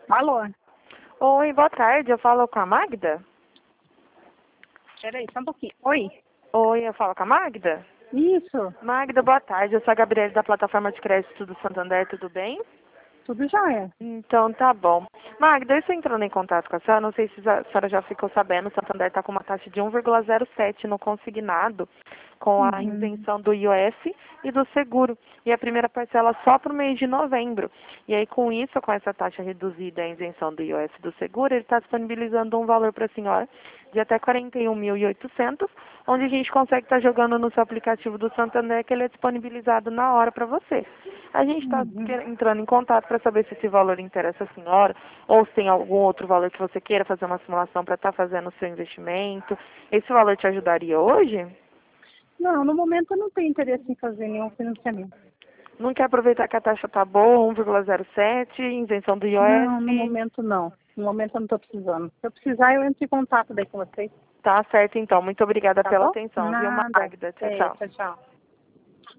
Alô? Oi, boa tarde. Eu falo com a Magda? Peraí, só um pouquinho. Oi? Oi, eu falo com a Magda? Isso, Magda, boa tarde. Eu sou a Gabriela da plataforma de crédito do Santander, tudo bem? tudo jóia. Então tá bom. Magda, eu estou entrando em contato com a senhora, não sei se a senhora já ficou sabendo, o Santander está com uma taxa de 1,07 no consignado, com a Uhum. isenção do IOF e do seguro. E a primeira parcela só para o mês de novembro. E aí com isso, com essa taxa reduzida, a isenção do IOF e do seguro, ele está disponibilizando um valor para a senhora de até 41.800, onde a gente consegue estar jogando no seu aplicativo do Santander, que ele é disponibilizado na hora para você. A gente está Uhum. entrando em contato para saber se esse valor interessa a senhora ou se tem algum outro valor que você queira fazer uma simulação para estar fazendo o seu investimento. Esse valor te ajudaria hoje? Não, no momento eu não tenho interesse em fazer nenhum financiamento. Não quer aproveitar que a taxa está boa, 1,07, isenção do Não, no IOF? momento não. No momento eu não estou precisando. Se eu precisar, eu entro em contato daí com vocês. Tá certo então. Muito obrigada Tá pela bom? atenção, viu, Nada. Magda? Tchau, É, tchau. tchau, tchau.